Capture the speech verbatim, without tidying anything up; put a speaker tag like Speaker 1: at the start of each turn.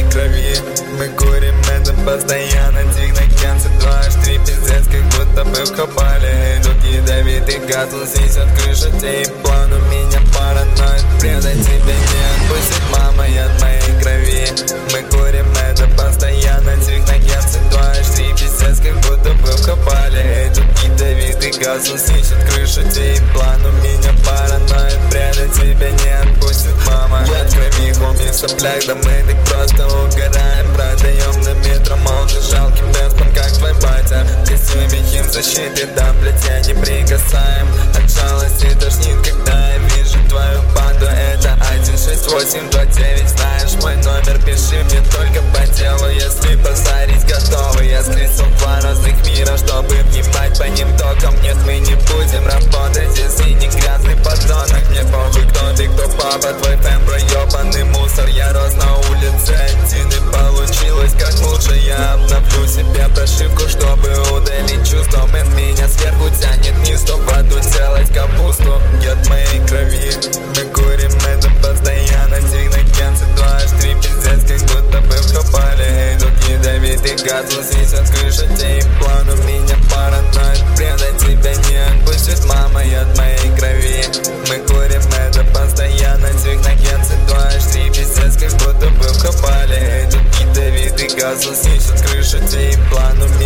Speaker 1: крови. Мы курим это постоянно, техногенцы два аш три, пиздец, как будто бы вкопали. Идут ядовитый газ, лысись от крыши, тейп, план у меня параноид. Предать тебя не отпустит мама от моей крови. Мы курим это постоянно, техногенцы два аш три, пиздец, как будто бы вкопали. Идут ядовитый газ, лысись от крыши, тейп, план у меня параноид. Предать тебя не отпустит мама. Я от крови, хоми в соплях, да мы так просто угораем. Продаем на метро, молча, жалкий беспон, как твой батя. В костюме химзащиты, да, блять, я не прикасаем. От жалости тошнит, когда я вижу твою банду. Это один шесть восемь два девять, знаешь мой номер, пиши мне только по делу. Если позарить готовы, я скрестил два разных мира, чтобы внимать по ним током. Нет, мы не будем работать, если не грязный подонок. Мне похуй, кто ты, кто папа, твой фэм, проебанный мусор. Я рос на улице один и получилось как лучше. Я обновлю себе прошивку, чтобы удалить чувство. Мэн меня сверху тянет вниз, чтоб в аду делать капусту. От моей крови мы курим это постоянно, техногенцы два аш три, пиздец, как будто бы вкопали. Идут ядовитый газ, лысись от крыши, тейп, план у меня параноид. Предать тебя не отпустит мама от моей крови. Мы курим это постоянно, техногенцы два аш три, пиздец, как будто бы вкопали. Идут ядовитый газ, лысись от крыши, тейп, план у меня